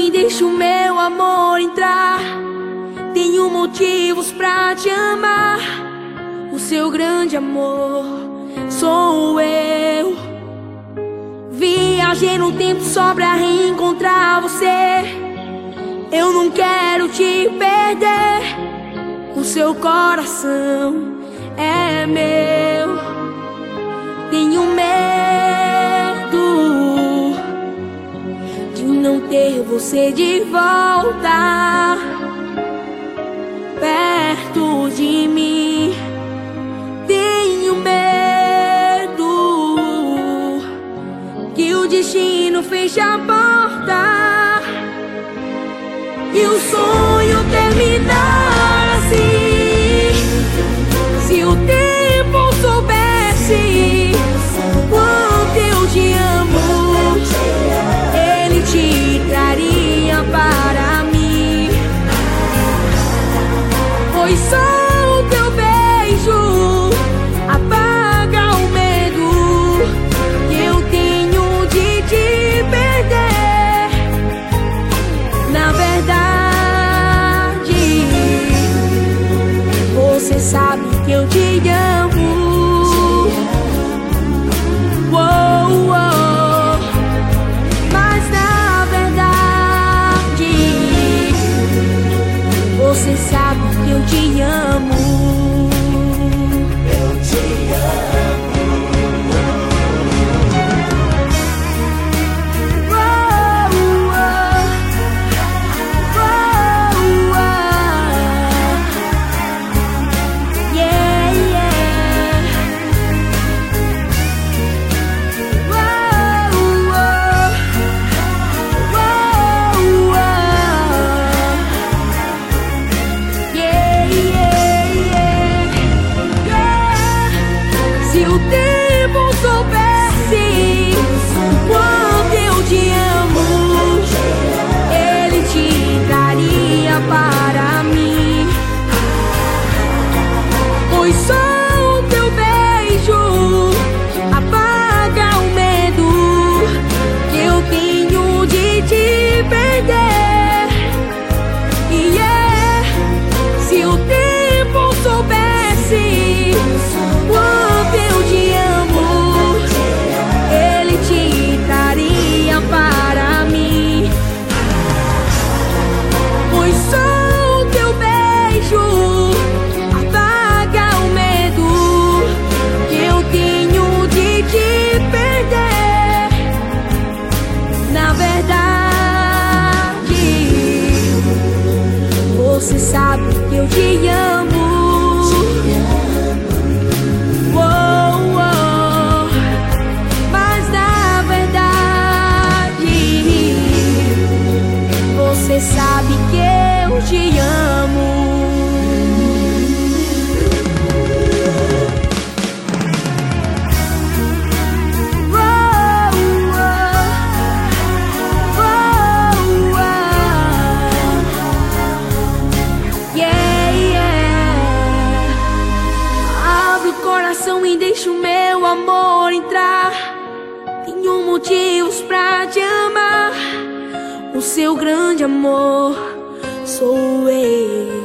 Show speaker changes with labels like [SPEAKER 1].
[SPEAKER 1] e deixa o meu amor entrar. Tenho motivos pra te amar. O seu grande amor sou eu. Viajei no tempo só pra reencontrar você. Eu não quero te perder. O seu coração é meu. Tenho medo de não ter você de volta perto de mim. Tenho medo que o destino feche a porta e o sonho terminar assim. Se o tempo soubesse quanto eu te amo, ele te traria para mim. Pois só o teu beijo apaga o medo que eu tenho de te perder. Na verdade, você sabe que eu te amo. Oh, oh. Mas na verdade, você sabe que eu te amo. Eu te amo. Oh, oh. Oh, oh. Yeah, yeah. Oh, oh. Oh, oh. Yeah, yeah, yeah. Se o tempo soubesse quanto eu te amo, ele te daria para mim. Pois só o teu beijo apaga o medo que eu tenho de te perder. Yeah. Se o tempo soubesse quanto eu te amo, ele te daria para mim. Pois só o teu beijo apaga o medo que eu tenho de te perder. Na verdade, você sabe que eu te amo. Oh, oh. Mas na verdade, você sabe que eu te amo. Oh, oh. Oh, oh. Yeah, yeah. Abre o coração e deixa o meu amor entrar. Tenho motivos pra te amar. O seu grande amor sou eu.